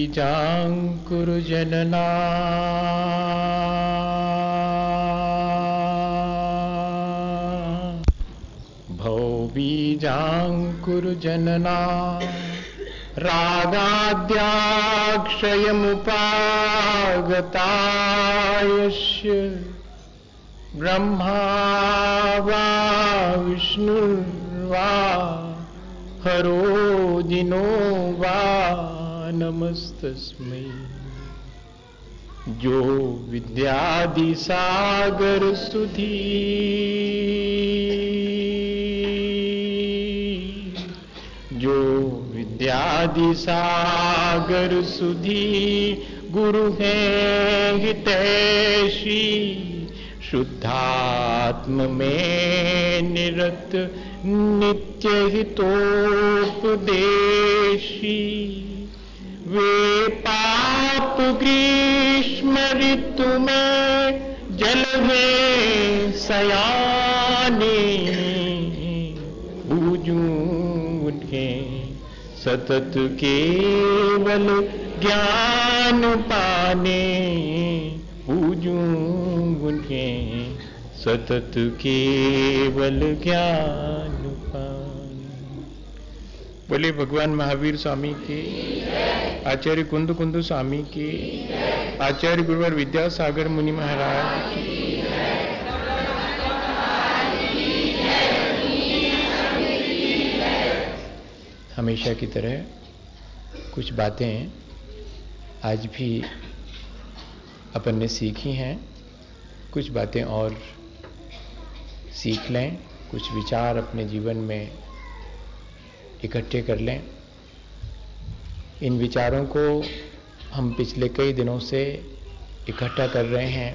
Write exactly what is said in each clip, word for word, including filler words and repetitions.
भवबीजाङ्कुरजनना भवबीजाङ्कुरजनना रागाद्याक्षयमुपागतायस्य ब्रह्मा वा विष्णुर्वा हरो दिनो वा नमस्तस्मै। जो विद्यादिसागर सुधी जो विद्यादिसागर सुधी गुरु हैं हितैषी शुद्धात्म में निरत नित्य हितोपदेशी वे पाप ग्रीष्म ऋतु में जल में सयाने बूझूं उनके सतत केवल ज्ञान पाने पूजूं उनके सतत केवल ज्ञान पाने। बोले भगवान महावीर स्वामी के, आचार्य कुंद कुंद स्वामी के, आचार्य गुरुवर विद्यासागर मुनि महाराज की। हमेशा की तरह कुछ बातें आज भी अपन ने सीखी हैं, कुछ बातें और सीख लें, कुछ विचार अपने जीवन में इकट्ठे कर लें। इन विचारों को हम पिछले कई दिनों से इकट्ठा कर रहे हैं।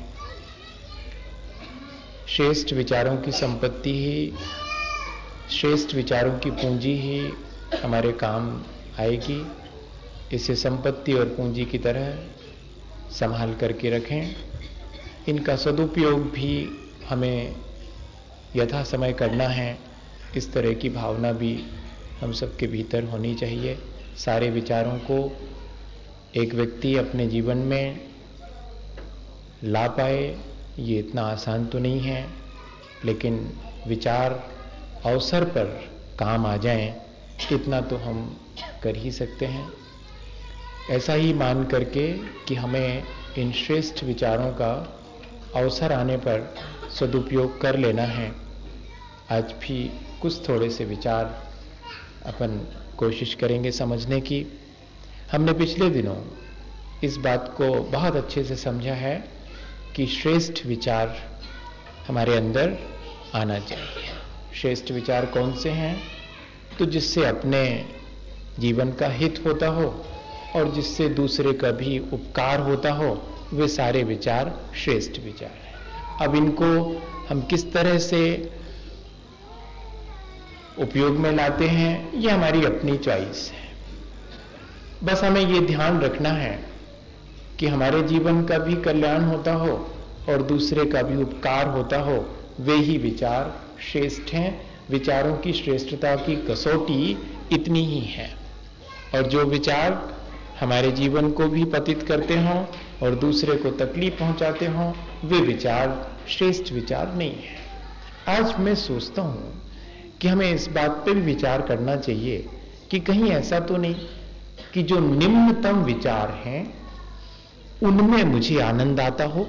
श्रेष्ठ विचारों की संपत्ति ही, श्रेष्ठ विचारों की पूंजी ही हमारे काम आएगी। इसे संपत्ति और पूंजी की तरह संभाल करके रखें। इनका सदुपयोग भी हमें यथा समय करना है, इस तरह की भावना भी हम सबके भीतर होनी चाहिए। सारे विचारों को एक व्यक्ति अपने जीवन में ला पाए ये इतना आसान तो नहीं है, लेकिन विचार अवसर पर काम आ जाएं इतना तो हम कर ही सकते हैं। ऐसा ही मान करके कि हमें इन श्रेष्ठ विचारों का अवसर आने पर सदुपयोग कर लेना है। आज भी कुछ थोड़े से विचार अपन कोशिश करेंगे समझने की। हमने पिछले दिनों इस बात को बहुत अच्छे से समझा है कि श्रेष्ठ विचार हमारे अंदर आना चाहिए। श्रेष्ठ विचार कौन से हैं? तो जिससे अपने जीवन का हित होता हो और जिससे दूसरे का भी उपकार होता हो, वे सारे विचार श्रेष्ठ विचार हैं। अब इनको हम किस तरह से उपयोग में लाते हैं ये हमारी अपनी चॉइस है। बस हमें ये ध्यान रखना है कि हमारे जीवन का भी कल्याण होता हो और दूसरे का भी उपकार होता हो, वे ही विचार श्रेष्ठ हैं। विचारों की श्रेष्ठता की कसौटी इतनी ही है। और जो विचार हमारे जीवन को भी पतित करते हों और दूसरे को तकलीफ पहुंचाते हों, वे विचार श्रेष्ठ विचार नहीं है। आज मैं सोचता हूं कि हमें इस बात पर भी विचार करना चाहिए कि कहीं ऐसा तो नहीं कि जो निम्नतम विचार हैं उनमें मुझे आनंद आता हो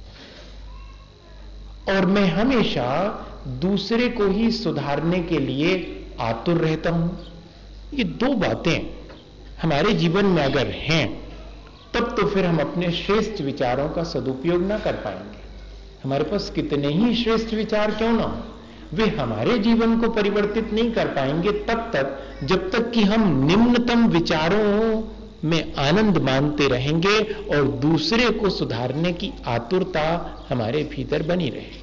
और मैं हमेशा दूसरे को ही सुधारने के लिए आतुर रहता हूं। ये दो बातें हमारे जीवन में अगर हैं तब तो फिर हम अपने श्रेष्ठ विचारों का सदुपयोग ना कर पाएंगे। हमारे पास कितने ही श्रेष्ठ विचार क्यों ना हो, वे हमारे जीवन को परिवर्तित नहीं कर पाएंगे तब तक जब तक कि हम निम्नतम विचारों में आनंद मानते रहेंगे और दूसरे को सुधारने की आतुरता हमारे भीतर बनी रहे।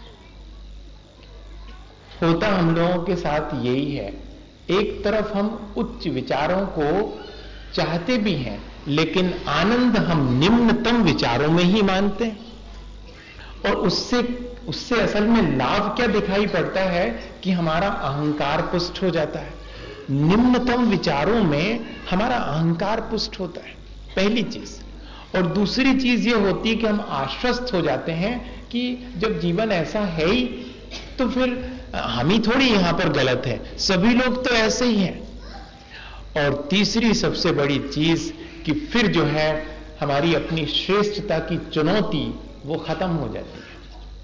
होता हम लोगों के साथ यही है, एक तरफ हम उच्च विचारों को चाहते भी हैं लेकिन आनंद हम निम्नतम विचारों में ही मानते हैं। और उससे उससे असल में लाभ क्या दिखाई पड़ता है कि हमारा अहंकार पुष्ट हो जाता है। निम्नतम विचारों में हमारा अहंकार पुष्ट होता है। पहली चीज। और दूसरी चीज ये होती है कि हम आश्वस्त हो जाते हैं कि जब जीवन ऐसा है ही तो फिर हम ही थोड़ी यहां पर गलत है, सभी लोग तो ऐसे ही हैं। और तीसरी सबसे बड़ी चीज कि फिर जो है हमारी अपनी श्रेष्ठता की चुनौती वो खत्म हो जाती है।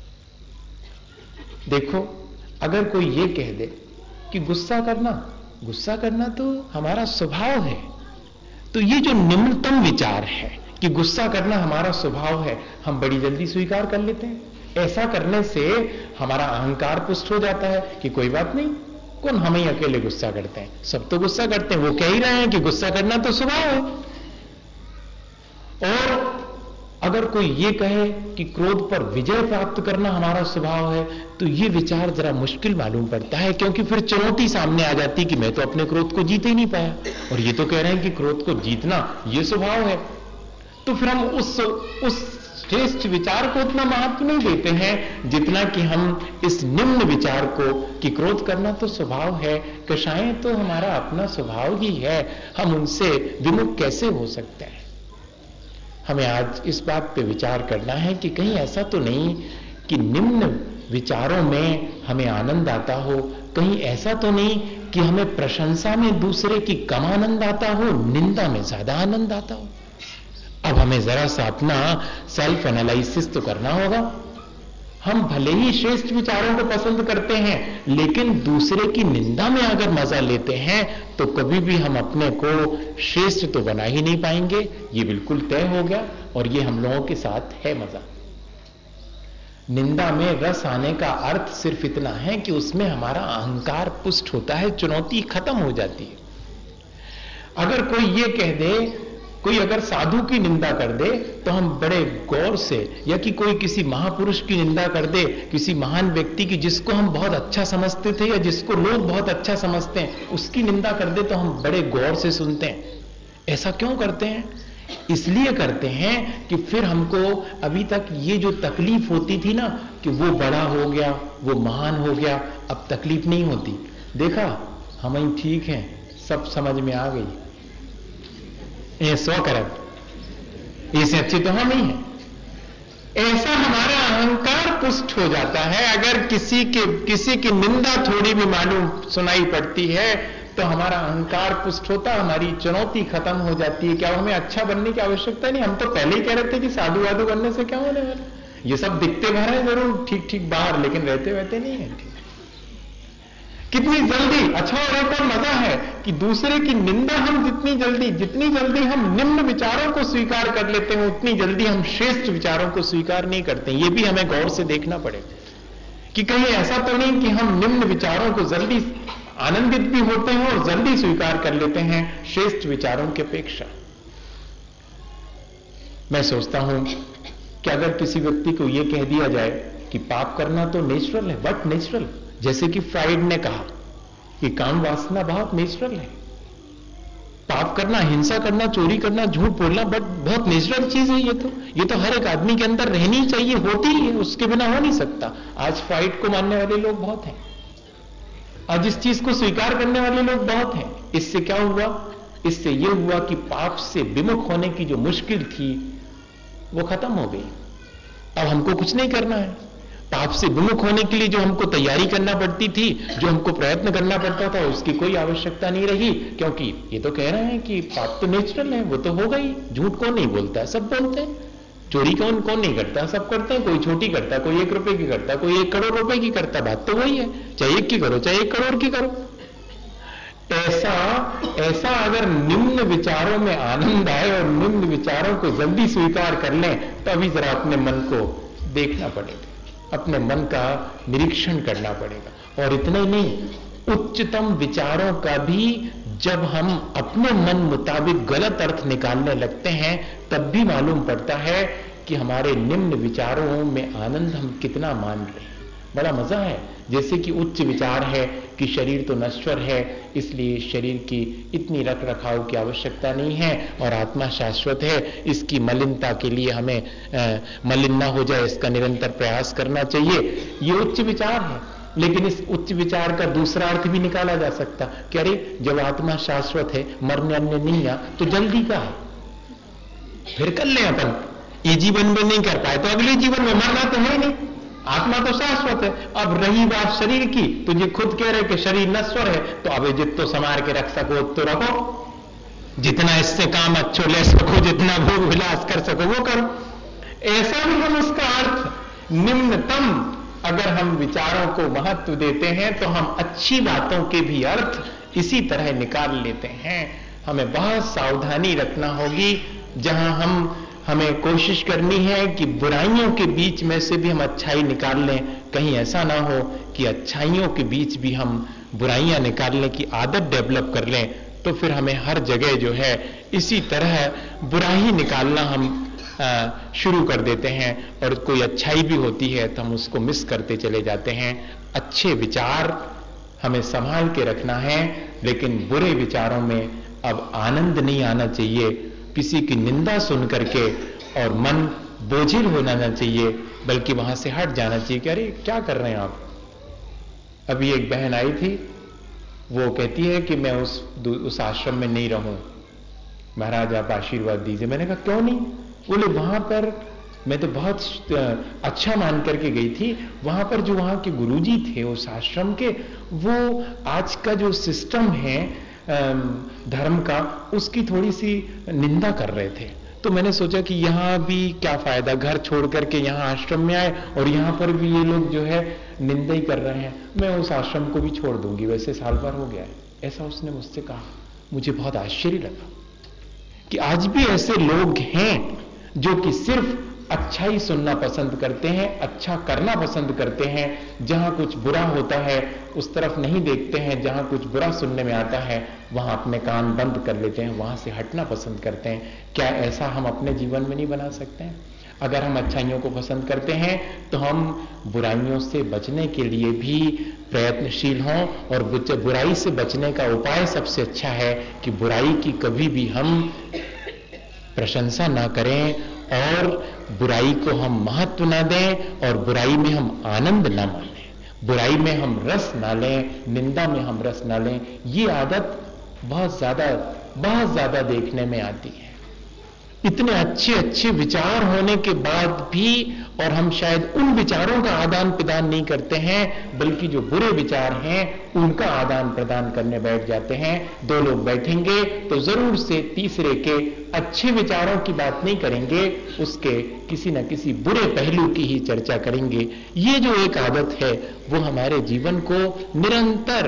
देखो, अगर कोई ये कह दे कि गुस्सा करना गुस्सा करना तो हमारा स्वभाव है, तो ये जो निम्नतम विचार है कि गुस्सा करना हमारा स्वभाव है, हम बड़ी जल्दी स्वीकार कर लेते हैं। ऐसा करने से हमारा अहंकार पुष्ट हो जाता है कि कोई बात नहीं, कौन हम ही अकेले गुस्सा करते हैं, सब तो गुस्सा करते हैं, वो कह ही रहे हैं कि गुस्सा करना तो स्वभाव है। और अगर कोई ये कहे कि क्रोध पर विजय प्राप्त करना हमारा स्वभाव है, तो ये विचार जरा मुश्किल मालूम पड़ता है, क्योंकि फिर चुनौती सामने आ जाती है कि मैं तो अपने क्रोध को जीत ही नहीं पाया, और ये तो कह रहे हैं कि क्रोध को जीतना ये स्वभाव है। तो फिर हम उस उस श्रेष्ठ विचार को उतना महत्व नहीं देते हैं जितना कि हम इस निम्न विचार को कि क्रोध करना तो स्वभाव है, कषायें तो हमारा अपना स्वभाव ही है, हम उनसे विमुख कैसे हो सकते हैं। हमें आज इस बात पे विचार करना है कि कहीं ऐसा तो नहीं कि निम्न विचारों में हमें आनंद आता हो, कहीं ऐसा तो नहीं कि हमें प्रशंसा में दूसरे की कम आनंद आता हो, निंदा में ज्यादा आनंद आता हो। अब हमें जरा सा अपना सेल्फ एनालिसिस तो करना होगा। हम भले ही श्रेष्ठ विचारों को पसंद करते हैं, लेकिन दूसरे की निंदा में अगर मजा लेते हैं तो कभी भी हम अपने को श्रेष्ठ तो बना ही नहीं पाएंगे, ये बिल्कुल तय हो गया। और ये हम लोगों के साथ है मजा। निंदा में रस आने का अर्थ सिर्फ इतना है कि उसमें हमारा अहंकार पुष्ट होता है, चुनौती खत्म हो जाती है। अगर कोई ये कह दे, कोई अगर साधु की निंदा कर दे तो हम बड़े गौर से, या कि कोई किसी महापुरुष की निंदा कर दे, किसी महान व्यक्ति की जिसको हम बहुत अच्छा समझते थे या जिसको लोग बहुत अच्छा समझते हैं, उसकी निंदा कर दे तो हम बड़े गौर से सुनते हैं। ऐसा क्यों करते हैं? इसलिए करते हैं कि फिर हमको अभी तक ये जो तकलीफ होती थी ना कि वो बड़ा हो गया, वो महान हो गया, अब तकलीफ नहीं होती। देखा, हम ही ठीक हैं, सब समझ में आ गई, ये सौ करब, इससे अच्छे तो हम ही हैं। ऐसा हमारा अहंकार पुष्ट हो जाता है। अगर किसी के किसी की निंदा थोड़ी भी मालूम सुनाई पड़ती है तो हमारा अहंकार पुष्ट होता, हमारी चुनौती खत्म हो जाती है। क्या हमें अच्छा बनने की आवश्यकता नहीं, हम तो पहले ही कह रहे थे कि साधु वाधु बनने से क्या होने वाला, ये सब दिखते भर है जरूर ठीक ठीक बाहर, लेकिन रहते रहते नहीं है ठीक। कितनी जल्दी, अच्छा और एक और मजा है कि दूसरे की निंदा हम जितनी जल्दी जितनी जल्दी हम निम्न विचारों को स्वीकार कर लेते हैं, उतनी जल्दी हम श्रेष्ठ विचारों को स्वीकार नहीं करते। ये भी हमें गौर से देखना पड़ेगा कि कहीं ऐसा तो नहीं कि हम निम्न विचारों को जल्दी आनंदित भी होते हैं और जल्दी स्वीकार कर लेते हैं श्रेष्ठ विचारों की अपेक्षा। मैं सोचता हूं कि अगर किसी व्यक्ति को यह कह दिया जाए कि पाप करना तो नेचुरल है, बट नेचुरल, जैसे कि फ्राइड ने कहा कि काम वासना बहुत नेचुरल है, पाप करना, हिंसा करना, चोरी करना, झूठ बोलना बट बहुत नेचुरल चीज है, ये तो ये तो हर एक आदमी के अंदर रहनी चाहिए, होती ही है, उसके बिना हो नहीं सकता। आज फ्राइड को मानने वाले लोग बहुत हैं, आज इस चीज को स्वीकार करने वाले लोग बहुत हैं। इससे क्या हुआ? इससे यह हुआ कि पाप से विमुख होने की जो मुश्किल थी वो खत्म हो गई। अब हमको कुछ नहीं करना है। पाप से विमुख होने के लिए जो हमको तैयारी करना पड़ती थी, जो हमको प्रयत्न करना पड़ता था, उसकी कोई आवश्यकता नहीं रही, क्योंकि ये तो कह रहे हैं कि पाप तो नेचुरल है, वो तो होगा ही। झूठ कौन नहीं बोलता है, सब बोलते हैं। चोरी कौन कौन नहीं करता, सब करते हैं। कोई छोटी करता, कोई एक रुपए की करता, कोई एक करोड़ रुपए की करता, बात तो वही है, चाहे एक की करो चाहे एक करोड़ की करो। ऐसा ऐसा अगर निम्न विचारों में आनंद आए और निम्न विचारों को जल्दी स्वीकार कर लें, तो अभी जरा अपने मन को देखना पड़ेगा, अपने मन का निरीक्षण करना पड़ेगा। और इतना ही नहीं, उच्चतम विचारों का भी जब हम अपने मन मुताबिक गलत अर्थ निकालने लगते हैं, तब भी मालूम पड़ता है कि हमारे निम्न विचारों में आनंद हम कितना मान रहे हैं। बड़ा मजा है। जैसे कि उच्च विचार है कि शरीर तो नश्वर है, इसलिए शरीर की इतनी रख रखाव की आवश्यकता नहीं है, और आत्मा शाश्वत है, इसकी मलिनता के लिए हमें आ, मलिन ना हो जाए, इसका निरंतर प्रयास करना चाहिए। ये उच्च विचार है। लेकिन इस उच्च विचार का दूसरा अर्थ भी निकाला जा सकता कि अरे जब आत्मा शाश्वत है, मरने अन्य नहीं आ, तो जल्दी का है, फिर कर ले अपन, ये जीवन में नहीं कर पाए तो अगले जीवन में मरना तो है नहीं, आत्मा तो शाश्वत है। अब रही बात शरीर की, तो ये खुद कह रहे कि शरीर नश्वर है, तो अब जितना संवार के रख सको तो रखो, जितना इससे काम अच्छो ले सको, जितना भोग विलास कर सको वो करो। ऐसा भी हम उसका अर्थ निम्नतम अगर हम विचारों को महत्व देते हैं तो हम अच्छी बातों के भी अर्थ इसी तरह निकाल लेते हैं। हमें बहुत सावधानी रखना होगी, जहां हम हमें कोशिश करनी है कि बुराइयों के बीच में से भी हम अच्छाई निकाल लें। कहीं ऐसा ना हो कि अच्छाइयों के बीच भी हम बुराइयां निकालने की आदत डेवलप कर लें, तो फिर हमें हर जगह जो है इसी तरह बुराई निकालना हम आ, शुरू कर देते हैं, और कोई अच्छाई भी होती है तो हम उसको मिस करते चले जाते हैं। अच्छे विचार हमें संभाल के रखना है, लेकिन बुरे विचारों में अब आनंद नहीं आना चाहिए। किसी की निंदा सुन करके और मन बोझिल होना ना चाहिए, बल्कि वहां से हट जाना चाहिए कि अरे क्या कर रहे हैं आप। अभी एक बहन आई थी, वो कहती है कि मैं उस उस आश्रम में नहीं रहूं, महाराज आप आशीर्वाद दीजिए। मैंने कहा क्यों नहीं? बोले वहां पर मैं तो बहुत अच्छा मान करके गई थी, वहां पर जो वहां के गुरुजी थे उस आश्रम के, वो आज का जो सिस्टम है धर्म का, उसकी थोड़ी सी निंदा कर रहे थे। तो मैंने सोचा कि यहां भी क्या फायदा, घर छोड़ करके यहां आश्रम में आए और यहां पर भी ये लोग जो है निंदा ही कर रहे हैं, मैं उस आश्रम को भी छोड़ दूंगी, वैसे साल भर हो गया है। ऐसा उसने मुझसे कहा। मुझे बहुत आश्चर्य लगा कि आज भी ऐसे लोग हैं जो कि सिर्फ अच्छा ही सुनना पसंद करते हैं, अच्छा करना पसंद करते हैं। जहां कुछ बुरा होता है उस तरफ नहीं देखते हैं, जहां कुछ बुरा सुनने में आता है वहां अपने कान बंद कर लेते हैं, वहां से हटना पसंद करते हैं। क्या ऐसा हम अपने जीवन में नहीं बना सकते हैं? अगर हम अच्छाइयों को पसंद करते हैं तो हम बुराइयों से बचने के लिए भी प्रयत्नशील हों, और बुराई से बचने का उपाय सबसे अच्छा है कि बुराई की कभी भी हम प्रशंसा ना करें और बुराई को हम महत्व ना दें, और बुराई में हम आनंद ना मानें, बुराई में हम रस ना लें, निंदा में हम रस ना लें। ये आदत बहुत ज्यादा बहुत ज्यादा देखने में आती है। इतने अच्छे अच्छे विचार होने के बाद भी, और हम शायद उन विचारों का आदान प्रदान नहीं करते हैं, बल्कि जो बुरे विचार हैं उनका आदान प्रदान करने बैठ जाते हैं। दो लोग बैठेंगे तो जरूर से तीसरे के अच्छे विचारों की बात नहीं करेंगे, उसके किसी न किसी बुरे पहलू की ही चर्चा करेंगे। ये जो एक आदत है वो हमारे जीवन को निरंतर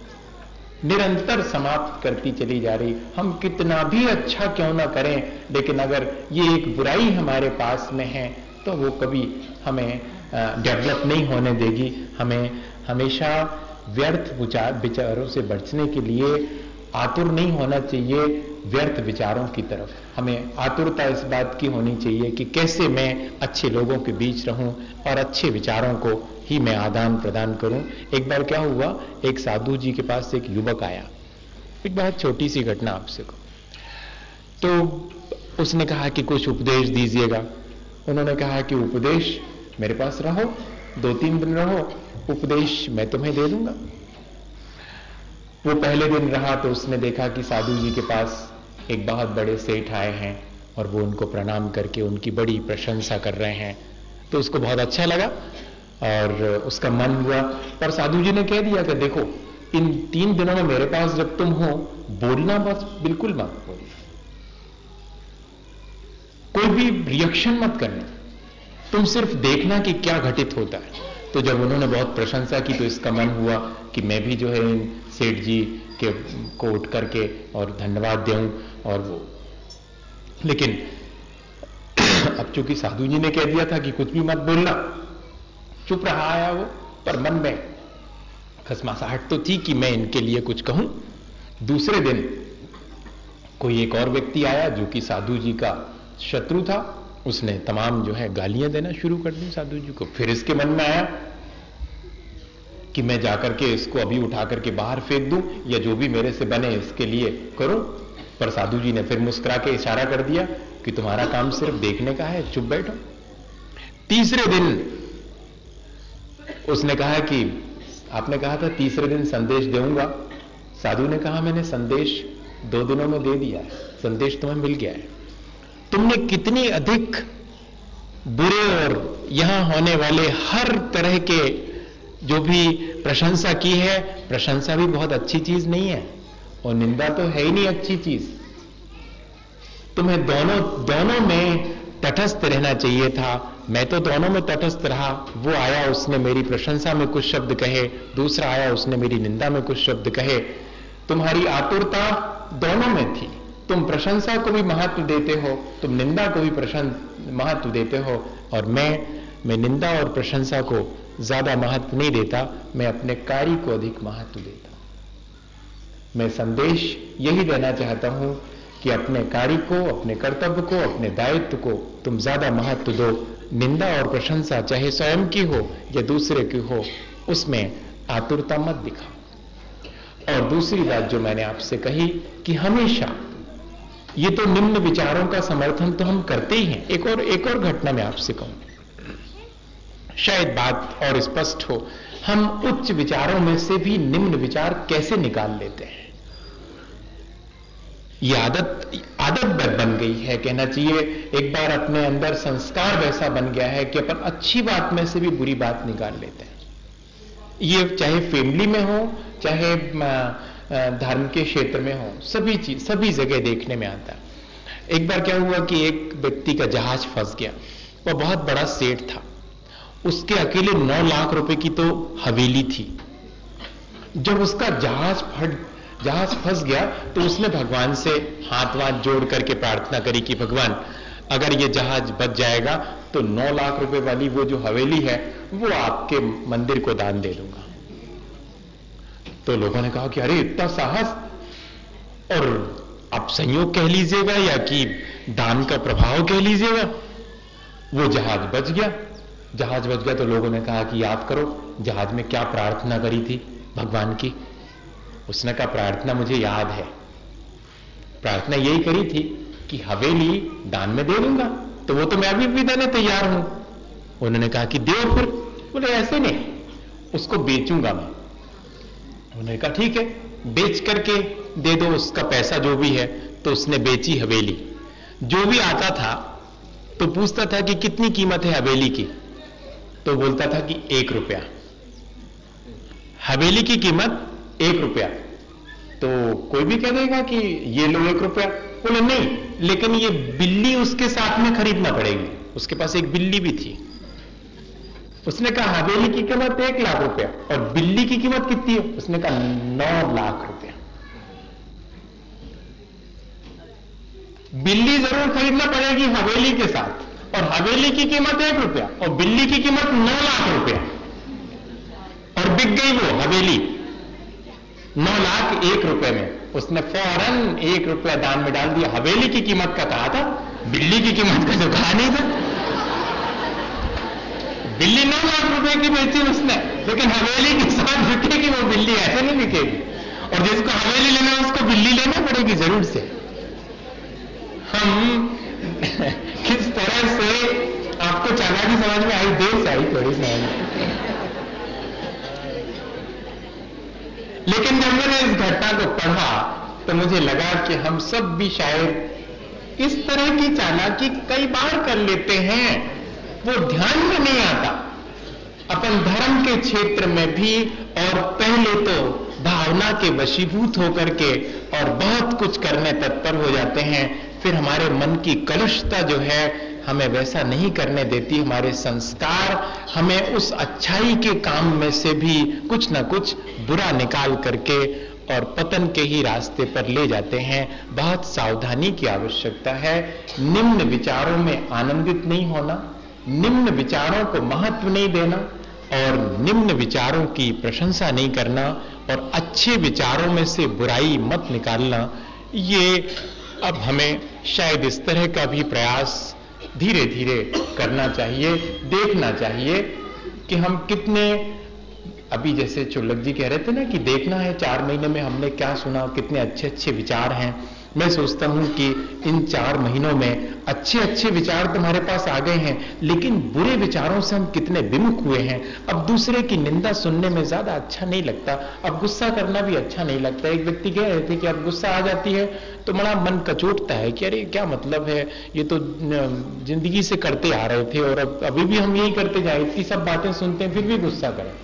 निरंतर समाप्त करती चली जा रही। हम कितना भी अच्छा क्यों ना करें, लेकिन अगर ये एक बुराई हमारे पास में है तो वो कभी हमें डेवलप नहीं होने देगी। हमें हमेशा व्यर्थ विचारों से बचने के लिए आतुर नहीं होना चाहिए व्यर्थ विचारों की तरफ। हमें आतुरता इस बात की होनी चाहिए कि कैसे मैं अच्छे लोगों के बीच रहूं और अच्छे विचारों को ही मैं आदान प्रदान करूं। एक बार क्या हुआ, एक साधु जी के पास एक युवक आया। एक बहुत छोटी सी घटना आपसे को, तो उसने कहा कि कुछ उपदेश दीजिएगा। उन्होंने कहा कि उपदेश मेरे पास रहो, दो तीन दिन रहो, उपदेश मैं तुम्हें दे दूंगा। वो पहले दिन रहा तो उसने देखा कि साधु जी के पास एक बहुत बड़े सेठ आए हैं और वो उनको प्रणाम करके उनकी बड़ी प्रशंसा कर रहे हैं। तो उसको बहुत अच्छा लगा और उसका मन हुआ, पर साधु जी ने कह दिया कि देखो इन तीन दिनों में मेरे पास जब तुम हो, बोलना बस बिल्कुल मत बोलना, कोई भी रिएक्शन मत करना, तुम सिर्फ देखना कि क्या घटित होता है। तो जब उन्होंने बहुत प्रशंसा की तो इसका मन हुआ कि मैं भी जो है इन सेठ जी के को उठ करके और धन्यवाद दूं। और वो लेकिन अब चूंकि साधु जी ने कह दिया था कि कुछ भी मत बोलना, चुप रहा आया वो, पर मन में खसमासाहट तो थी कि मैं इनके लिए कुछ कहूं। दूसरे दिन कोई एक और व्यक्ति आया जो कि साधु जी का शत्रु था, उसने तमाम जो है गालियां देना शुरू कर दी साधु जी को। फिर इसके मन में आया कि मैं जाकर के इसको अभी उठा करके बाहर फेंक दूं या जो भी मेरे से बने इसके लिए करूं। पर साधु जी ने फिर मुस्कुरा के इशारा कर दिया कि तुम्हारा काम सिर्फ देखने का है, चुप बैठो। तीसरे दिन उसने कहा कि आपने कहा था तीसरे दिन संदेश दूंगा। साधु ने कहा मैंने संदेश दो दिनों में दे दिया है, संदेश तुम्हें मिल गया है। तुमने कितनी अधिक बुरे और यहां होने वाले हर तरह के जो भी प्रशंसा की है, प्रशंसा भी बहुत अच्छी चीज नहीं है और निंदा तो है ही नहीं अच्छी चीज। तुम्हें दोनों दोनों में तटस्थ रहना चाहिए था। मैं तो दोनों में तटस्थ रहा। वो आया, उसने मेरी प्रशंसा में कुछ शब्द कहे, दूसरा आया, उसने मेरी निंदा में कुछ शब्द कहे। तुम्हारी आतुरता दोनों में थी। तुम प्रशंसा को भी महत्व देते हो, तुम निंदा को भी प्रशंसा महत्व देते हो, और मैं मैं निंदा और प्रशंसा को ज्यादा महत्व नहीं देता, मैं अपने कार्य को अधिक महत्व देता हूं। मैं संदेश यही देना चाहता हूं कि अपने कार्य को, अपने कर्तव्य को, अपने दायित्व को तुम ज्यादा महत्व दो। निंदा और प्रशंसा चाहे स्वयं की हो या दूसरे की हो, उसमें आतुरता मत दिखाओ। और दूसरी बात जो मैंने आपसे कही कि हमेशा ये तो निम्न विचारों का समर्थन तो हम करते ही हैं। एक और एक और घटना मैं आपसे कहूं, शायद बात और स्पष्ट हो। हम उच्च विचारों में से भी निम्न विचार कैसे निकाल लेते हैं? ये आदत आदत बन गई है, कहना चाहिए। एक बार अपने अंदर संस्कार वैसा बन गया है कि अपन अच्छी बात में से भी बुरी बात निकाल लेते हैं। ये चाहे फैमिली में हो, चाहे धर्म के क्षेत्र में हो, सभी चीज सभी जगह देखने में आता है। एक बार क्या हुआ कि एक व्यक्ति का जहाज फंस गया। वह बहुत बड़ा सेठ था, उसके अकेले नौ लाख रुपए की तो हवेली थी। जब उसका जहाज फट जहाज फंस गया तो उसने भगवान से हाथ वाथ जोड़ करके प्रार्थना करी कि भगवान, अगर ये जहाज बच जाएगा तो नौ लाख रुपए वाली वो जो हवेली है वो आपके मंदिर को दान दे दूंगा। तो लोगों ने कहा कि अरे इतना साहस, और आप संयोग कह लीजिएगा या कि दान का प्रभाव कह लीजिएगा। वो जहाज बच गया। जहाज बच गया तो लोगों ने कहा कि याद करो जहाज में क्या प्रार्थना करी थी भगवान की। उसने कहा प्रार्थना मुझे याद है, प्रार्थना यही करी थी कि हवेली दान में दे दूंगा, तो वो तो मैं अभी भी देने तैयार हूं। उन्होंने कहा कि दो फिर। बोले ऐसे नहीं, उसको बेचूंगा मैं। उन्होंने कहा ठीक है, बेच करके दे दो, उसका पैसा जो भी है। तो उसने बेची हवेली। जो भी आता था तो पूछता था कि कितनी कीमत है हवेली की, तो बोलता था कि एक रुपया। हवेली की कीमत एक रुपया। तो कोई भी कह देगा कि ये लो एक रुपया। बोले नहीं, लेकिन ये बिल्ली उसके साथ में खरीदना पड़ेगी। उसके पास एक बिल्ली भी थी। उसने कहा हवेली की कीमत एक लाख रुपया और बिल्ली की कीमत कितनी है? उसने कहा नौ लाख रुपया। बिल्ली जरूर खरीदना पड़ेगी हवेली के साथ, और हवेली की कीमत एक रुपया और बिल्ली की कीमत नौ लाख रुपया। और बिक गई वो हवेली नौ लाख एक रुपए में। उसने फौरन एक रुपया दान में डाल दिया। हवेली की कीमत का कहा था, बिल्ली की कीमत का तो कहा नहीं था। बिल्ली नौ लाख रुपए की बेची उसने, लेकिन हवेली के साथ बिकेगी वो बिल्ली, ऐसे नहीं बिकेगी। और जिसको हवेली लेना है उसको बिल्ली लेना पड़ेगी जरूर से। हम किस तरह से, आपको चालाकी समझ में आई? देर से आई थोड़ी समझ। लेकिन जब मैंने इस घटना को पढ़ा तो मुझे लगा कि हम सब भी शायद इस तरह की चालाकी कई बार कर लेते हैं, वो ध्यान में नहीं आता। अपन धर्म के क्षेत्र में भी, और पहले तो भावना के वशीभूत होकर के और बहुत कुछ करने तत्पर हो जाते हैं। फिर हमारे मन की कलुषता जो है हमें वैसा नहीं करने देती। हमारे संस्कार हमें उस अच्छाई के काम में से भी कुछ ना कुछ बुरा निकाल करके और पतन के ही रास्ते पर ले जाते हैं। बहुत सावधानी की आवश्यकता है। निम्न विचारों में आनंदित नहीं होना, निम्न विचारों को महत्व नहीं देना और निम्न विचारों की प्रशंसा नहीं करना और अच्छे विचारों में से बुराई मत निकालना, ये अब हमें शायद इस तरह का भी प्रयास धीरे धीरे करना चाहिए। देखना चाहिए कि हम कितने, अभी जैसे चुल्लक जी कह रहे थे ना कि देखना है चार महीने में हमने क्या सुना, कितने अच्छे अच्छे विचार हैं। मैं सोचता हूं कि इन चार महीनों में अच्छे अच्छे विचार तुम्हारे पास आ गए हैं, लेकिन बुरे विचारों से हम कितने विमुख हुए हैं। अब दूसरे की निंदा सुनने में ज्यादा अच्छा नहीं लगता, अब गुस्सा करना भी अच्छा नहीं लगता। एक व्यक्ति कह रहे थे कि अब गुस्सा आ जाती है तो बड़ा मन कचोटता है कि अरे क्या मतलब है, ये तो जिंदगी से करते आ रहे थे और अब अभी भी हम यही करते जाए, इतनी सब बातें सुनते हैं फिर भी गुस्सा करें।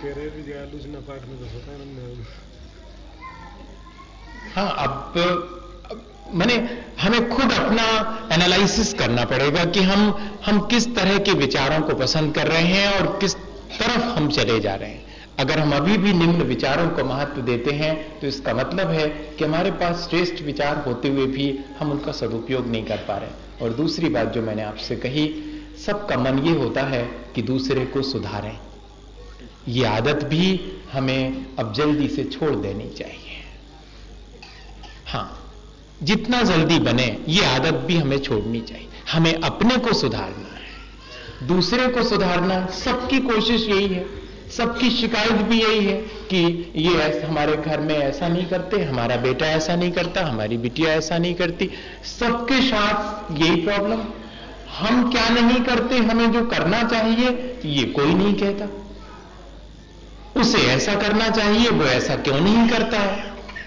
हाँ, अब माने हमें खुद अपना एनालिसिस करना पड़ेगा कि हम हम किस तरह के विचारों को पसंद कर रहे हैं और किस तरफ हम चले जा रहे हैं। अगर हम अभी भी निम्न विचारों को महत्व देते हैं तो इसका मतलब है कि हमारे पास श्रेष्ठ विचार होते हुए भी हम उनका सदुपयोग नहीं कर पा रहे। और दूसरी बात जो मैंने आपसे कही, सबका मन ये होता है कि दूसरे को सुधारें। ये आदत भी हमें अब जल्दी से छोड़ देनी चाहिए। हाँ, जितना जल्दी बने ये आदत भी हमें छोड़नी चाहिए। हमें अपने को सुधारना है, दूसरे को सुधारना, सबकी कोशिश यही है, सबकी शिकायत भी यही है कि ये ऐसा, हमारे घर में ऐसा नहीं करते, हमारा बेटा ऐसा नहीं करता, हमारी बिटिया ऐसा नहीं करती। सबके साथ यही प्रॉब्लम। हम क्या नहीं करते, हमें जो करना चाहिए ये कोई नहीं कहता। उसे ऐसा करना चाहिए, वो ऐसा क्यों नहीं करता है।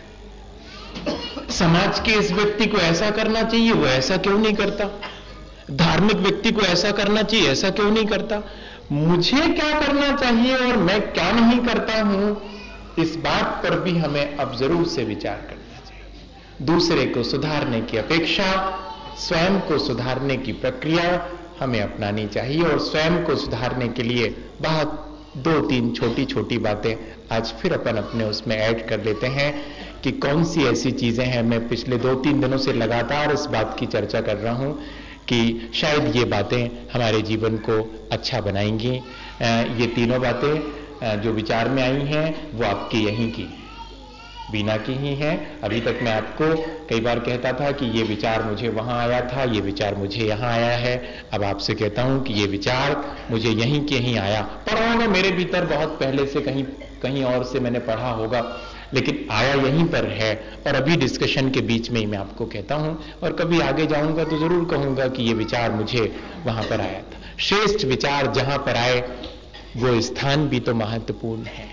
समाज के इस व्यक्ति को ऐसा करना चाहिए, वो ऐसा क्यों नहीं करता। धार्मिक व्यक्ति को ऐसा करना चाहिए, ऐसा क्यों नहीं करता। मुझे क्या करना चाहिए और मैं क्या नहीं करता हूं, इस बात पर भी हमें अब जरूर से विचार करना चाहिए। दूसरे को सुधारने की अपेक्षा स्वयं को सुधारने की प्रक्रिया हमें अपनानी चाहिए। और स्वयं को सुधारने के लिए बहुत दो तीन छोटी छोटी बातें आज फिर अपन अपने उसमें ऐड कर लेते हैं कि कौन सी ऐसी चीजें हैं। मैं पिछले दो तीन दिनों से लगातार इस बात की चर्चा कर रहा हूं कि शायद ये बातें हमारे जीवन को अच्छा बनाएंगी। ये तीनों बातें जो विचार में आई हैं वो आपकी यहीं की, बीना की ही हैं। अभी तक मैं आपको कई बार कहता था कि ये विचार मुझे वहां आया था, ये विचार मुझे यहां आया है। अब आपसे कहता हूं कि ये विचार मुझे यहीं के यहीं आया। पढ़ा होगा मेरे भीतर बहुत पहले से, कहीं कहीं और से मैंने पढ़ा होगा, लेकिन आया यहीं पर है। और अभी डिस्कशन के बीच में ही मैं आपको कहता हूं, और कभी आगे जाऊंगा तो जरूर कहूंगा कि ये विचार मुझे वहां पर आया था। श्रेष्ठ विचार जहां पर आए वो स्थान भी तो महत्वपूर्ण है।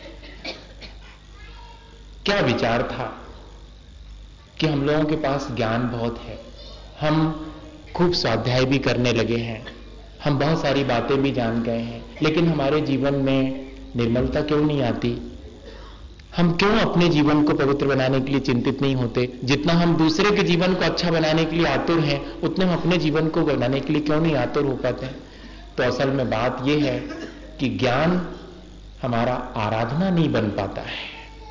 क्या विचार था कि हम लोगों के पास ज्ञान बहुत है, हम खूब स्वाध्याय भी करने लगे हैं, हम बहुत सारी बातें भी जान गए हैं, लेकिन हमारे जीवन में निर्मलता क्यों नहीं आती। हम क्यों अपने जीवन को पवित्र बनाने के लिए चिंतित नहीं होते। जितना हम दूसरे के जीवन को अच्छा बनाने के लिए आतुर हैं, उतने हम अपने जीवन को बनाने के लिए क्यों नहीं आतुर हो पाते हैं। तो असल में बात यह है कि ज्ञान हमारा आराधना नहीं बन पाता है।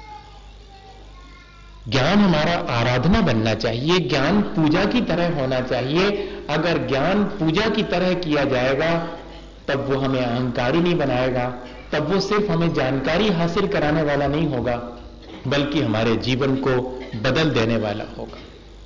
ज्ञान हमारा आराधना बनना चाहिए, ज्ञान पूजा की तरह होना चाहिए। अगर ज्ञान पूजा की तरह किया जाएगा तब वो हमें अहंकारी नहीं बनाएगा, तब वो सिर्फ हमें जानकारी हासिल कराने वाला नहीं होगा, बल्कि हमारे जीवन को बदल देने वाला होगा।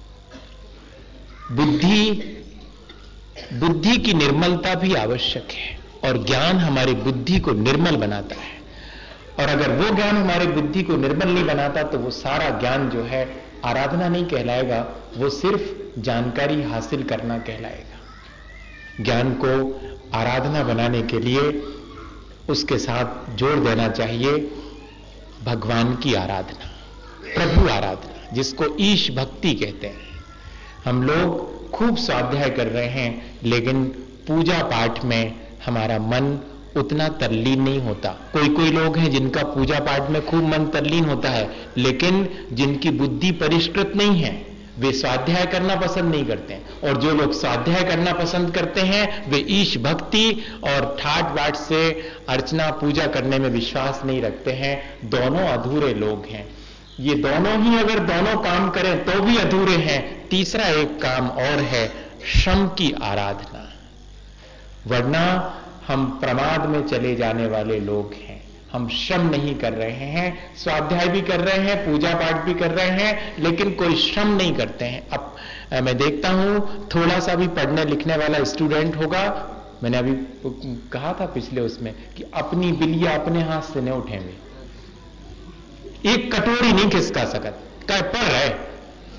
बुद्धि बुद्धि की निर्मलता भी आवश्यक है, और ज्ञान हमारी बुद्धि को निर्मल बनाता है। और अगर वो ज्ञान हमारी बुद्धि को निर्मल नहीं बनाता तो वो सारा ज्ञान जो है आराधना नहीं कहलाएगा, वो सिर्फ जानकारी हासिल करना कहलाएगा। ज्ञान को आराधना बनाने के लिए उसके साथ जोड़ देना चाहिए भगवान की आराधना, प्रभु आराधना, जिसको ईश भक्ति कहते हैं। हम लोग खूब स्वाध्याय कर रहे हैं, लेकिन पूजा पाठ में हमारा मन उतना तल्लीन नहीं होता। कोई कोई लोग हैं जिनका पूजा पाठ में खूब मन तल्लीन होता है, लेकिन जिनकी बुद्धि परिष्कृत नहीं है वे स्वाध्याय करना पसंद नहीं करते हैं। और जो लोग स्वाध्याय करना पसंद करते हैं वे ईश भक्ति और ठाट बाट से अर्चना पूजा करने में विश्वास नहीं रखते हैं। दोनों अधूरे लोग हैं। ये दोनों ही अगर दोनों काम करें तो भी अधूरे हैं। तीसरा एक काम और है, श्रम की आराधना, वरना हम प्रमाद में चले जाने वाले लोग हैं। हम श्रम नहीं कर रहे हैं, स्वाध्याय भी कर रहे हैं, पूजा पाठ भी कर रहे हैं, लेकिन कोई श्रम नहीं करते हैं। अब मैं देखता हूं थोड़ा सा भी पढ़ने लिखने वाला स्टूडेंट होगा, मैंने अभी कहा था पिछले उसमें कि अपनी बिलिया अपने हाथ से नहीं उठेंगे, एक कटोरी नहीं खिसका सकत, क्या पढ़ रहे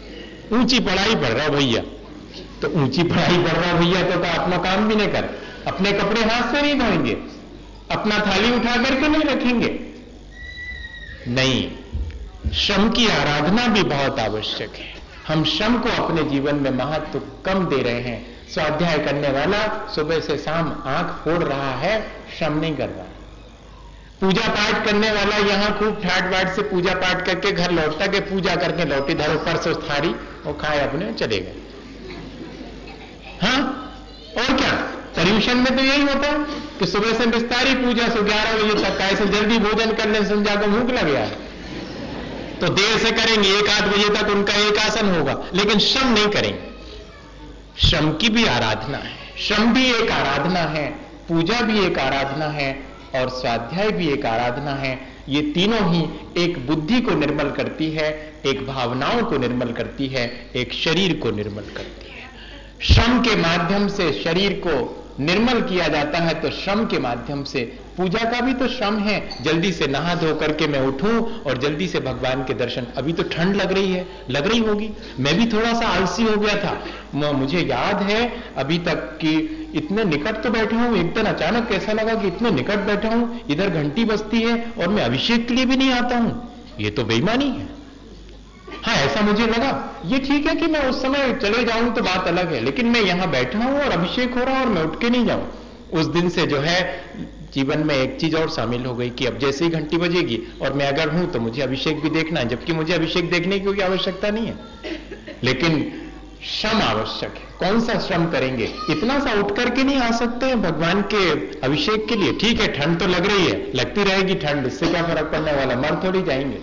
ऊंची पढ़ाई पढ़ रहा भैया, तो ऊंची पढ़ाई पढ़ रहा भैया तो, तो अपना काम भी नहीं कर, अपने कपड़े हाथ से नहीं धोएंगे, अपना थाली उठा करके नहीं रखेंगे। नहीं, श्रम की आराधना भी बहुत आवश्यक है। हम श्रम को अपने जीवन में महत्व कम दे रहे हैं। स्वाध्याय करने वाला सुबह से शाम आंख फोड़ रहा है, श्रम नहीं कर रहा। पूजा पाठ करने वाला यहां खूब ठाट बाट से पूजा पाठ करके घर लौटता के पूजा करके लौटी, धरो परसों थारी वो खाए अपने चले गए। हाँ, और क्या पर्यूषण में तो यही होता है कि सुबह से विस्तारी पूजा से ग्यारह बजे तक, ऐसे जल्दी भोजन करने से समझा को भूख लग गया तो देर से करेंगे, एक आध बजे तक उनका एक आसन होगा, लेकिन श्रम नहीं करेंगे। श्रम की भी आराधना है, श्रम भी एक आराधना है, पूजा भी एक आराधना है और स्वाध्याय भी एक आराधना है। ये तीनों ही एक बुद्धि को निर्मल करती है, एक भावनाओं को निर्मल करती है, एक शरीर को निर्मल करती है। श्रम के माध्यम से शरीर को निर्मल किया जाता है, तो श्रम के माध्यम से पूजा का भी तो श्रम है। जल्दी से नहा धो करके मैं उठूं और जल्दी से भगवान के दर्शन, अभी तो ठंड लग रही है, लग रही होगी, मैं भी थोड़ा सा आलसी हो गया था। मुझे याद है अभी तक कि इतने निकट तो बैठा हूं, एक दिन अचानक ऐसा लगा कि इतने निकट बैठा हूं, इधर घंटी बजती है और मैं अभिषेक के लिए भी नहीं आता हूं, ये तो बेईमानी है। हाँ, ऐसा मुझे लगा। ये ठीक है कि मैं उस समय चले जाऊं तो बात अलग है, लेकिन मैं यहां बैठा हूं और अभिषेक हो रहा है और मैं उठ के नहीं जाऊं। उस दिन से जो है जीवन में एक चीज और शामिल हो गई कि अब जैसे ही घंटी बजेगी और मैं अगर हूं तो मुझे अभिषेक भी देखना है, जबकि मुझे अभिषेक देखने की कोई आवश्यकता नहीं है, लेकिन श्रम आवश्यक है। कौन सा श्रम करेंगे? इतना सा उठ करके नहीं आ सकते हैं भगवान के अभिषेक के लिए? ठीक है, ठंड तो लग रही है, लगती रहेगी ठंड, इससे क्या फर्क पड़ने वाला, मर थोड़ी जाएंगे।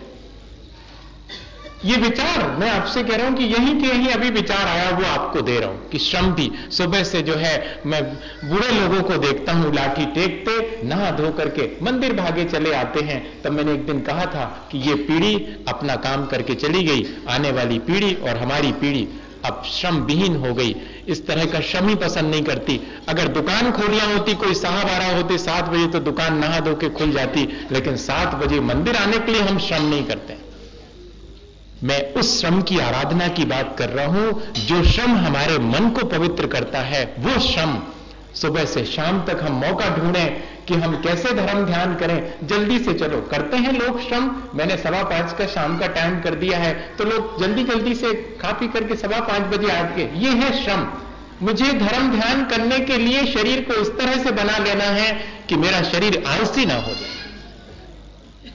ये विचार मैं आपसे कह रहा हूं कि यही के यही अभी विचार आया, वो आपको दे रहा हूं कि श्रम भी सुबह से जो है, मैं बूढ़े लोगों को देखता हूं लाठी टेकते नहा धो करके मंदिर भागे चले आते हैं। तब मैंने एक दिन कहा था कि ये पीढ़ी अपना काम करके चली गई, आने वाली पीढ़ी और हमारी पीढ़ी अब श्रम विहीन हो गई, इस तरह का श्रम ही पसंद नहीं करती। अगर दुकान खोलियां होती, कोई साहब आ रहा होते सात बजे तो दुकान नहा धो के खुल जाती, लेकिन सात बजे मंदिर आने के लिए हम श्रम नहीं करते। मैं उस श्रम की आराधना की बात कर रहा हूं जो श्रम हमारे मन को पवित्र करता है। वो श्रम सुबह से शाम तक हम मौका ढूंढें कि हम कैसे धर्म ध्यान करें। जल्दी से चलो, करते हैं लोग श्रम, मैंने सवा पांच का शाम का टाइम कर दिया है तो लोग जल्दी जल्दी से खा पी करके सवा पांच बजे आके, ये है श्रम। मुझे धर्म ध्यान करने के लिए शरीर को इस तरह से बना लेना है कि मेरा शरीर आलसी ना हो जाए।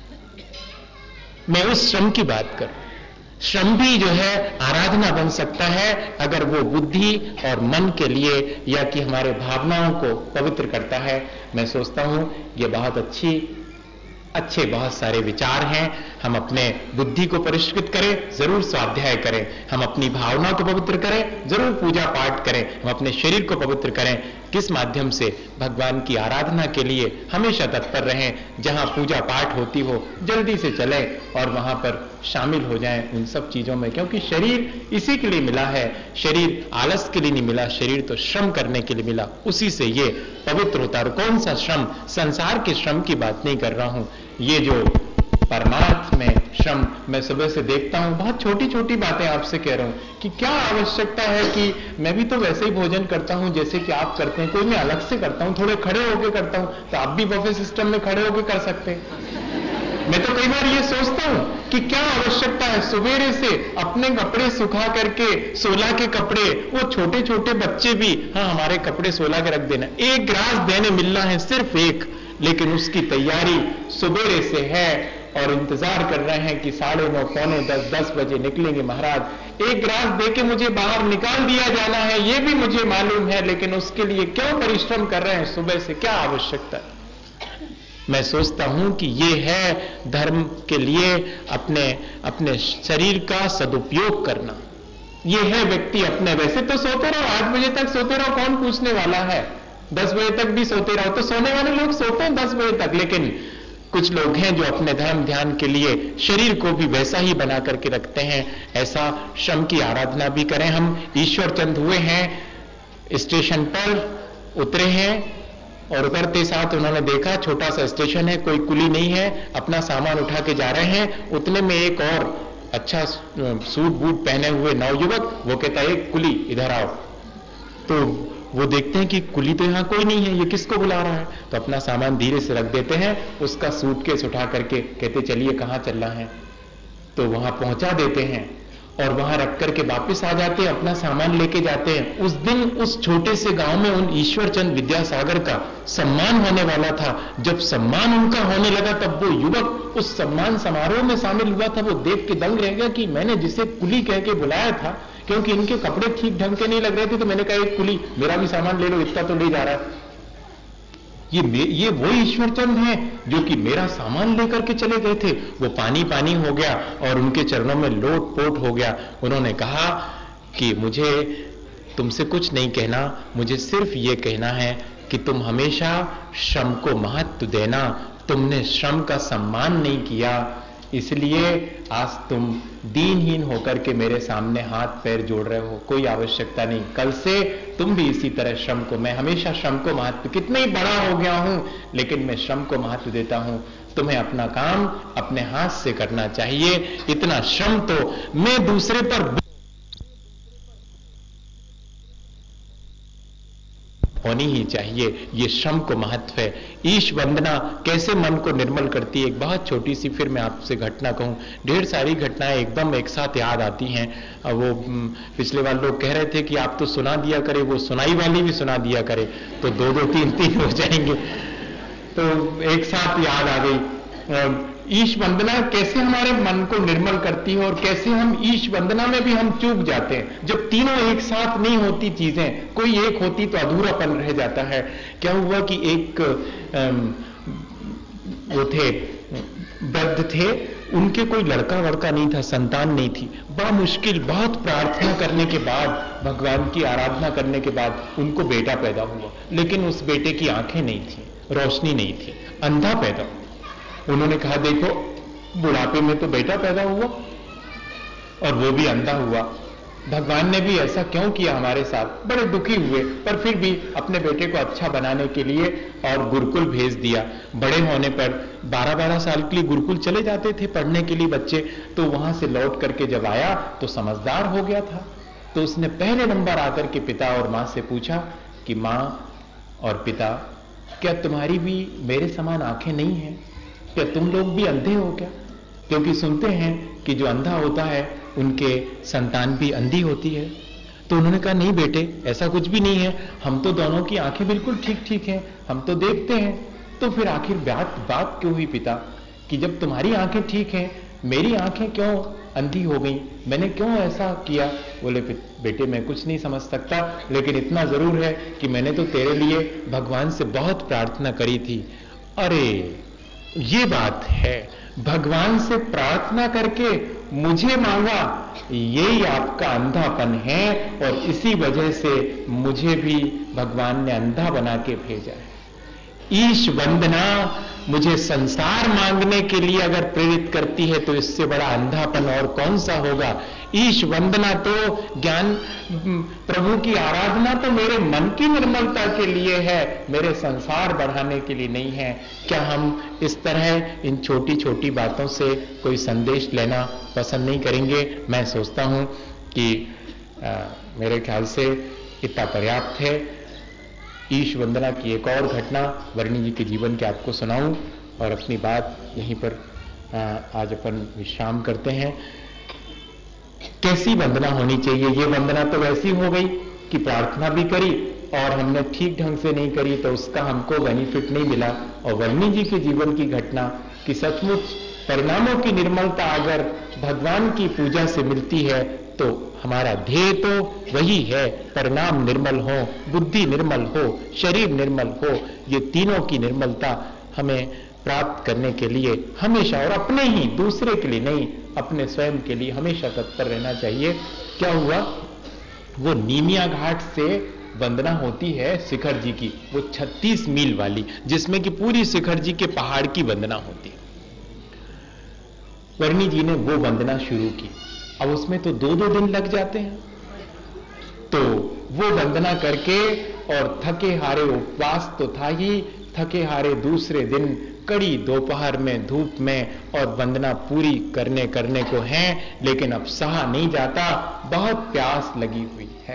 मैं उस श्रम की बात करूं। श्रम भी जो है आराधना बन सकता है अगर वो बुद्धि और मन के लिए या कि हमारे भावनाओं को पवित्र करता है। मैं सोचता हूं ये बहुत अच्छी अच्छे बहुत सारे विचार हैं। हम अपने बुद्धि को परिष्कृत करें, जरूर स्वाध्याय करें। हम अपनी भावना को पवित्र करें, जरूर पूजा पाठ करें। हम अपने शरीर को पवित्र करें, किस माध्यम से? भगवान की आराधना के लिए हमेशा तत्पर रहें। जहां पूजा पाठ होती हो जल्दी से चलें और वहां पर शामिल हो जाएं उन सब चीजों में, क्योंकि शरीर इसी के लिए मिला है। शरीर आलस के लिए नहीं मिला, शरीर तो श्रम करने के लिए मिला, उसी से ये पवित्र होता है। और कौन सा श्रम? संसार के श्रम की बात नहीं कर रहा हूं, ये जो परमार्थ में श्रम मैं सुबह से देखता हूं। बहुत छोटी छोटी बातें आपसे कह रहा हूं कि क्या आवश्यकता है कि मैं भी तो वैसे ही भोजन करता हूं जैसे कि आप करते हैं, कोई मैं अलग से करता हूं, थोड़े खड़े होकर करता हूं, तो आप भी बफे सिस्टम में खड़े होकर कर सकते हैं। मैं तो कई बार ये सोचता हूं कि क्या आवश्यकता है सवेरे से अपने कपड़े सुखा करके, सोला के कपड़े, वो छोटे छोटे बच्चे भी, हाँ हमारे कपड़े सोला के रख देना, एक ग्रास देने मिलना है, सिर्फ एक, लेकिन उसकी तैयारी सवेरे से है और इंतजार कर रहे हैं कि साढ़े नौ पौने दस दस बजे निकलेंगे महाराज। एक ग्रास देके मुझे बाहर निकाल दिया जाना है, ये भी मुझे मालूम है, लेकिन उसके लिए क्यों परिश्रम कर रहे हैं सुबह से? क्या आवश्यकता है? मैं सोचता हूं कि ये है धर्म के लिए अपने अपने शरीर का सदुपयोग करना। ये है व्यक्ति अपने, वैसे तो सोते रहो, आठ बजे तक सोते रहो, कौन पूछने वाला है? दस बजे तक भी सोते रहो, तो सोने वाले लोग सोते हैं दस बजे तक, लेकिन कुछ लोग हैं जो अपने धर्म ध्यान के लिए शरीर को भी वैसा ही बना करके रखते हैं। ऐसा श्रम की आराधना भी करें। हम ईश्वर चंद हुए हैं, स्टेशन पर उतरे हैं और उतरते साथ उन्होंने देखा छोटा सा स्टेशन है, कोई कुली नहीं है, अपना सामान उठा के जा रहे हैं। उतने में एक और अच्छा सूट बूट पहने हुए नवयुवक, वो कहता है कुली इधर आओ। तो वो देखते हैं कि कुली तो यहां कोई नहीं है, ये किसको बुला रहा है। तो अपना सामान धीरे से रख देते हैं, उसका सूटकेस उठा करके कहते चलिए कहां चलना है। तो वहां पहुंचा देते हैं और वहां रख करके वापस आ जाते हैं, अपना सामान लेके जाते हैं। उस दिन उस छोटे से गांव में उन ईश्वरचंद विद्यासागर का सम्मान होने वाला था। जब सम्मान उनका होने लगा तब वो युवक उस सम्मान समारोह में शामिल हुआ था। वो देख के दंग रह गया कि मैंने जिसे कुली कह के बुलाया था, क्योंकि इनके कपड़े ठीक ढंग के नहीं लग रहे थे, तो मैंने कहा एक कुली मेरा भी सामान ले लो, इतना तो ले जा रहा है। ये ये वो ईश्वरचंद हैं जो कि मेरा सामान लेकर के चले गए थे। वो पानी पानी हो गया और उनके चरणों में लोट पोट हो गया। उन्होंने कहा कि मुझे तुमसे कुछ नहीं कहना, मुझे सिर्फ ये कहना है कि तुम हमेशा श्रम को महत्व देना। तुमने श्रम का सम्मान नहीं किया, इसलिए आज तुम दीनहीन होकर के मेरे सामने हाथ पैर जोड़ रहे हो। कोई आवश्यकता नहीं, कल से तुम भी इसी तरह श्रम को, मैं हमेशा श्रम को महत्व, कितना ही बड़ा हो गया हूं लेकिन मैं श्रम को महत्व देता हूं। तुम्हें अपना काम अपने हाथ से करना चाहिए। इतना श्रम तो मैं दूसरे पर होनी ही चाहिए। ये श्रम को महत्व है। ईश वंदना कैसे मन को निर्मल करती है। एक बहुत छोटी सी फिर मैं आपसे घटना कहूं, ढेर सारी घटनाएं एकदम एक साथ याद आती हैं। वो पिछले वाले लोग कह रहे थे कि आप तो सुना दिया करे, वो सुनाई वाली भी सुना दिया करे, तो दो दो तीन तीन हो जाएंगे। तो एक साथ याद आ गई। ईश वंदना कैसे हमारे मन को निर्मल करती है और कैसे हम ईश वंदना में भी हम चूक जाते हैं। जब तीनों एक साथ नहीं होती चीजें, कोई एक होती तो अधूरापन रह जाता है। क्या हुआ कि एक वो थे वृद्ध थे, उनके कोई लड़का वड़का नहीं था, संतान नहीं थी। बड़ा मुश्किल, बहुत प्रार्थना करने के बाद, भगवान की आराधना करने के बाद उनको बेटा पैदा हुआ। लेकिन उस बेटे की आंखें नहीं थी, रोशनी नहीं थी, अंधा पैदा हुआ। उन्होंने कहा देखो बुढ़ापे में तो बेटा पैदा हुआ और वो भी अंधा हुआ, भगवान ने भी ऐसा क्यों किया हमारे साथ। बड़े दुखी हुए, पर फिर भी अपने बेटे को अच्छा बनाने के लिए और गुरुकुल भेज दिया। बड़े होने पर बारह बारह साल के लिए गुरुकुल चले जाते थे पढ़ने के लिए बच्चे। तो वहां से लौट करके जब आया तो समझदार हो गया था। तो उसने पहले नंबर आकर के पिता और मां से पूछा कि मां और पिता, क्या तुम्हारी भी मेरे समान आंखें नहीं हैं? क्या तुम लोग भी अंधे हो क्या? क्योंकि सुनते हैं कि जो अंधा होता है उनके संतान भी अंधी होती है। तो उन्होंने कहा नहीं बेटे, ऐसा कुछ भी नहीं है, हम तो दोनों की आंखें बिल्कुल ठीक ठीक हैं, हम तो देखते हैं। तो फिर आखिर बात बात क्यों हुई पिता कि जब तुम्हारी आंखें ठीक हैं, मेरी आंखें क्यों अंधी हो गई? मैंने क्यों ऐसा किया? बोले बेटे मैं कुछ नहीं समझ सकता, लेकिन इतना जरूर है कि मैंने तो तेरे लिए भगवान से बहुत प्रार्थना करी थी। अरे ये बात है, भगवान से प्रार्थना करके मुझे मांगा, यही आपका अंधापन है और इसी वजह से मुझे भी भगवान ने अंधा बना के भेजा है। ईश वंदना मुझे संसार मांगने के लिए अगर प्रेरित करती है तो इससे बड़ा अंधापन और कौन सा होगा। ईश वंदना तो ज्ञान, प्रभु की आराधना तो मेरे मन की निर्मलता के लिए है, मेरे संसार बढ़ाने के लिए नहीं है। क्या हम इस तरह इन छोटी छोटी बातों से कोई संदेश लेना पसंद नहीं करेंगे? मैं सोचता हूं कि आ, मेरे ख्याल से इतना पर्याप्त है। ईश वंदना की एक और घटना वर्णी जी के जीवन के आपको सुनाऊं और अपनी बात यहीं पर आज अपन विश्राम करते हैं। कैसी वंदना होनी चाहिए? ये वंदना तो वैसी हो गई कि प्रार्थना भी करी और हमने ठीक ढंग से नहीं करी तो उसका हमको बेनिफिट नहीं मिला। और वर्णी जी के जीवन की घटना कि सचमुच परिणामों की निर्मलता अगर भगवान की पूजा से मिलती है तो हमारा ध्येय तो वही है, परिणाम निर्मल हो, बुद्धि निर्मल हो, शरीर निर्मल हो। ये तीनों की निर्मलता हमें प्राप्त करने के लिए हमेशा, और अपने ही, दूसरे के लिए नहीं, अपने स्वयं के लिए हमेशा तत्पर रहना चाहिए। क्या हुआ, वो नीमिया घाट से वंदना होती है शिखर जी की, वो छत्तीस मील वाली, जिसमें कि पूरी शिखर जी के पहाड़ की वंदना होती है। वर्णी जी ने वो वंदना शुरू की। अब उसमें तो दो दो दिन लग जाते हैं। तो वो वंदना करके और थके हारे उपवास तो था ही, थके हारे दूसरे दिन कड़ी दोपहर में धूप में और वंदना पूरी करने करने को है, लेकिन अब सहा नहीं जाता, बहुत प्यास लगी हुई है।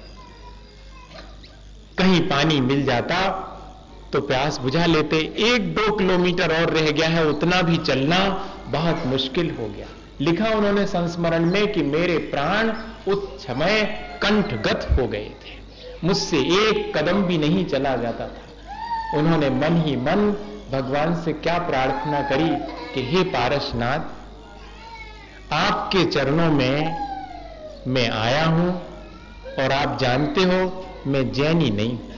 कहीं पानी मिल जाता तो प्यास बुझा लेते। एक दो किलोमीटर और रह गया है, उतना भी चलना बहुत मुश्किल हो गया। लिखा उन्होंने संस्मरण में कि मेरे प्राण उस समय कंठगत हो गए थे, मुझसे एक कदम भी नहीं चला जाता था। उन्होंने मन ही मन भगवान से क्या प्रार्थना करी कि हे पारसनाथ, आपके चरणों में मैं आया हूं और आप जानते हो मैं जैनी नहीं हूं,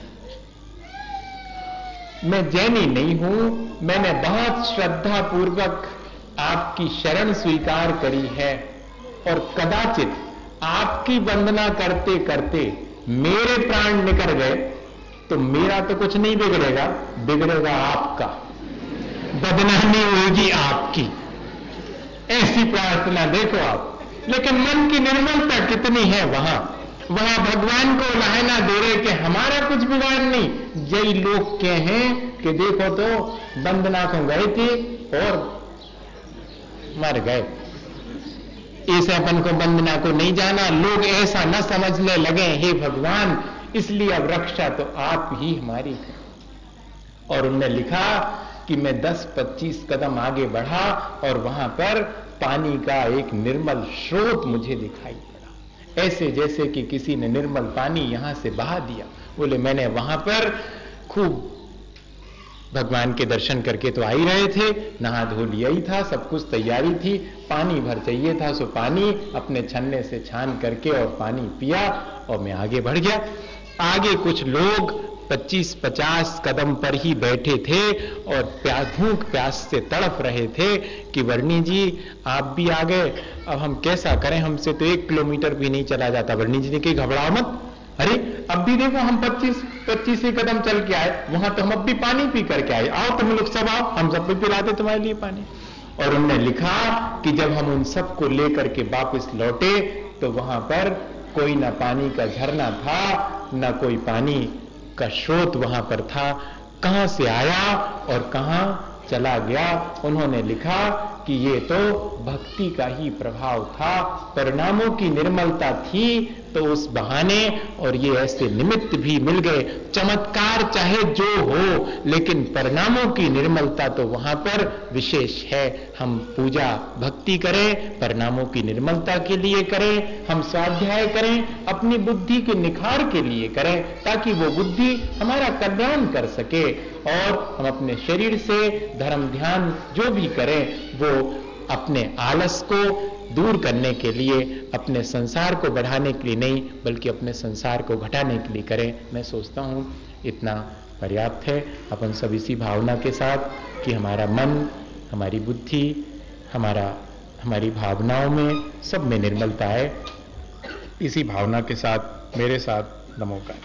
मैं जैनी नहीं हूं। मैंने बहुत श्रद्धा पूर्वक आपकी शरण स्वीकार करी है और कदाचित आपकी वंदना करते करते मेरे प्राण निकल गए तो मेरा तो कुछ नहीं बिगड़ेगा, बिगड़ेगा आपका, बदनामी होगी आपकी। ऐसी प्रार्थना देखो आप। लेकिन मन की निर्मलता कितनी है वहां वहां भगवान को लहना दे रहे कि हमारा कुछ बिगाड़ नहीं। जय लोग के हैं कि देखो तो वंदना को गए थे और मर गए, इस अपन को वंदना को नहीं जाना, लोग ऐसा न समझने लगे हे भगवान, इसलिए अब रक्षा तो आप ही हमारी करो। और उनने लिखा कि मैं दस पच्चीस कदम आगे बढ़ा और वहां पर पानी का एक निर्मल स्रोत मुझे दिखाई पड़ा, ऐसे जैसे कि किसी ने निर्मल पानी यहां से बहा दिया। बोले मैंने वहां पर खूब भगवान के दर्शन करके तो आ ही रहे थे, नहा धो लिया ही था, सब कुछ तैयारी थी, पानी भर चाहिए था, सो पानी अपने छन्ने से छान करके और पानी पिया और मैं आगे बढ़ गया। आगे कुछ लोग पच्चीस पचास कदम पर ही बैठे थे और प्यास भूख प्यास से तड़प रहे थे कि वर्णी जी आप भी आ गए, अब हम कैसा करें, हमसे तो एक किलोमीटर भी नहीं चला जाता। वर्णी जी ने कही घबराओ मत, अरे अब भी देखो हम पच्चीस पच्चीस ही कदम चल के आए, वहां तो हम अब भी पानी पी करके आए, आओ तुम लोग सब आओ, हम सब भी पिलाते तुम्हारे लिए पानी। और उन्होंने लिखा कि जब हम उन सबको लेकर के वापस लौटे तो वहां पर कोई ना पानी का झरना था, ना कोई पानी का स्रोत वहां पर था, कहां से आया और कहां चला गया। उन्होंने लिखा कि ये तो भक्ति का ही प्रभाव था, परिणामों की निर्मलता थी तो उस बहाने और ये ऐसे निमित्त भी मिल गए। चमत्कार चाहे जो हो, लेकिन परिणामों की निर्मलता तो वहां पर विशेष है। हम पूजा भक्ति करें, परिणामों की निर्मलता के लिए करें, हम स्वाध्याय करें, अपनी बुद्धि के निखार के लिए करें, ताकि वो बुद्धि हमारा कल्याण कर सके और हम अपने शरीर से धर्म ध्यान जो भी करें वो अपने आलस को दूर करने के लिए, अपने संसार को बढ़ाने के लिए नहीं बल्कि अपने संसार को घटाने के लिए करें। मैं सोचता हूं इतना पर्याप्त है। अपन सब इसी भावना के साथ कि हमारा मन, हमारी बुद्धि, हमारा हमारी भावनाओं में सब में निर्मलता है, इसी भावना के साथ मेरे साथ नमोकार।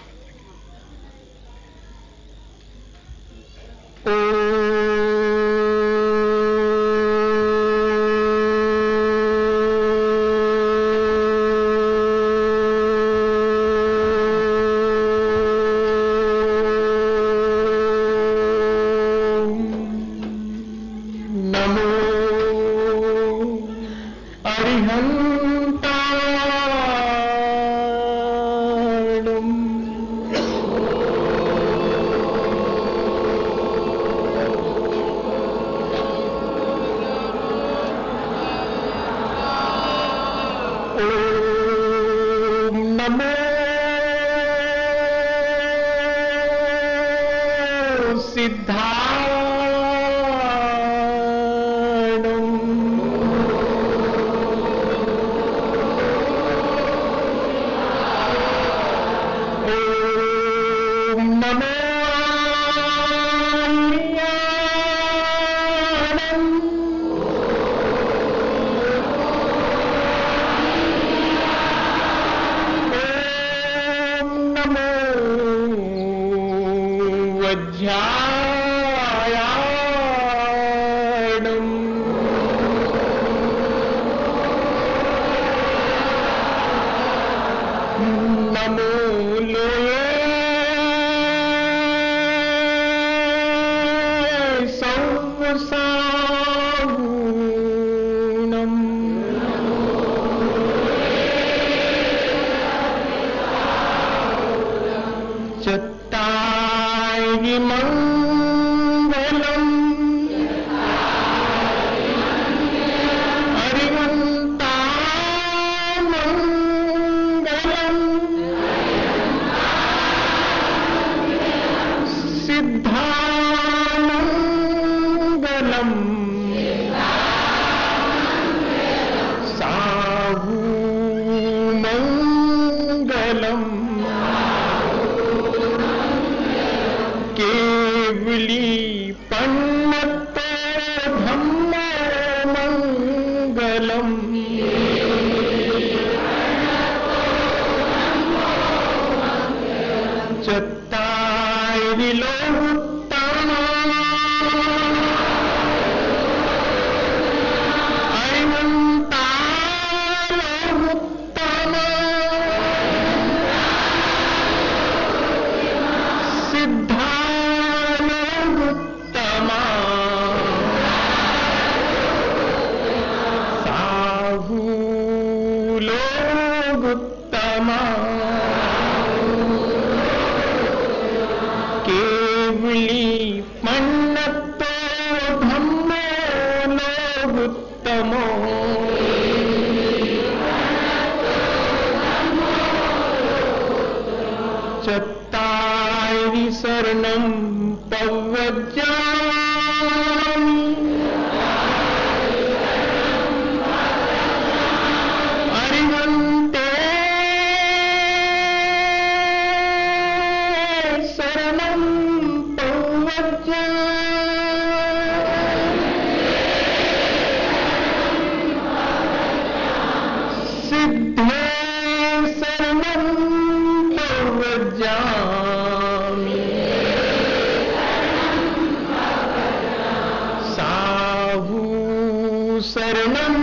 सागुणम् चत्तारि मंगलम् हरिवन्ता मंगलम् सिद्धामंगलम् साहुमंगलम् केवली पन्नतो धम्मो मंगलम् चत्तारि लोकुत्तमा अरिहन्ता लोकुत्तमा सिद्धा लोकुत्तमा साहु लोकुत्तमा केवली पन्नतो धम्मो लोकुत्तमो चत्तारि शरणं प्रव्रजामि अरिहन्ते शरणं प्रव्रजामि सिद्धे शरणं प्रव्रजामि साहु शरणं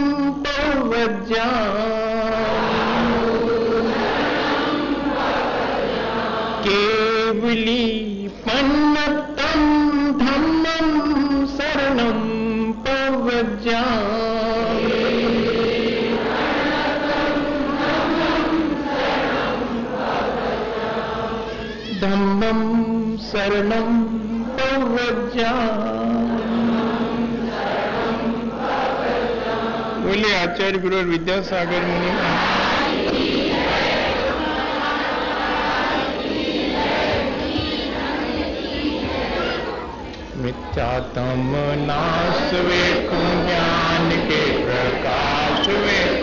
प्रव्रजामि केवली पन्नतं धम्मं शरणं प्रव्रजामि धम्मं शरणं प्रव्रजामि। बोले आचार्य गुरु और विद्यासागर मुनि मिथ्यात्म नाश वे ज्ञान के प्रकाश वे